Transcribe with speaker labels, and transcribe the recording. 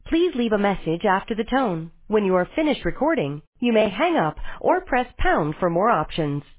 Speaker 1: Please leave a message after the tone. When you are finished recording, you may hang up or press pound for more options.